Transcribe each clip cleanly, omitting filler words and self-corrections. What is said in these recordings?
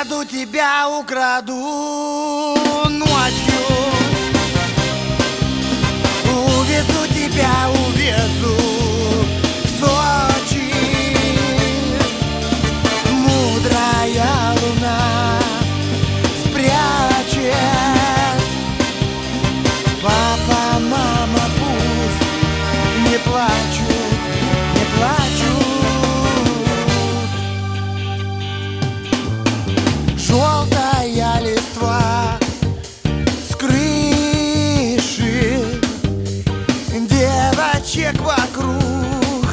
Украду тебя, украду ночью, увезу тебя, увезу в Сочи. Мудрая луна спрячет. Папа, мама пусть не плачут, не плачут. Желтая листва с крыши, девочек вокруг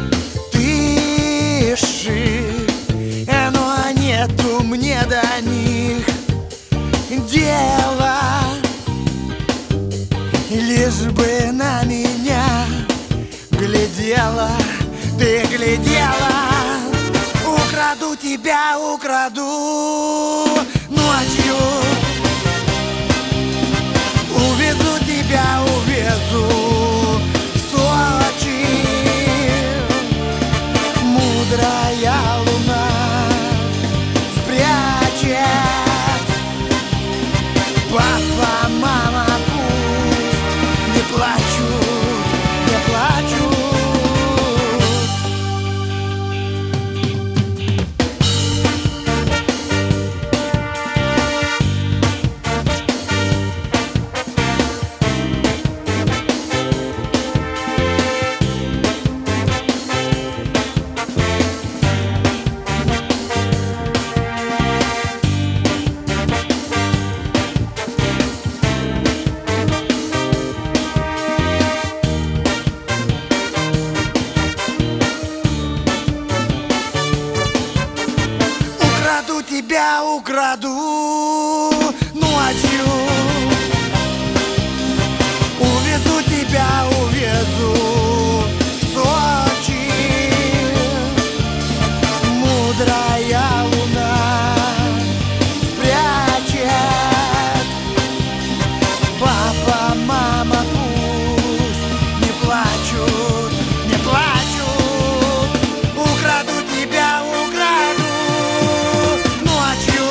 тыши, но нету мне до них дела, лишь бы на меня глядела, ты глядела. Украду тебя, украду ночью, увезу тебя, увезу в Сочи. Мудрая луна спрячет. Папа, мама пусть не плачут, не плачут. Украду тебя, украду ночью, увезу тебя, увезу в Сочи. Мудрая луна спрячет. Папа, мама пусть не плачут, не плачут. Украду тебя, украду ночью,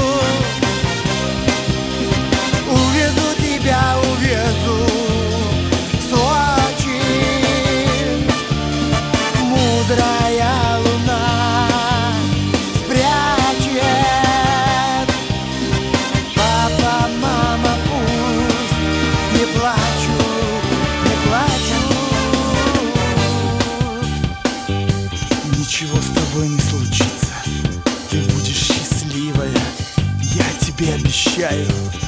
увезу тебя, увезу в Сочи. Мудрая луна спрячет. Папа, мама пусть не плачут, не плачут. Ничего с тобой не случится, ты будешь счастливая, я тебе обещаю.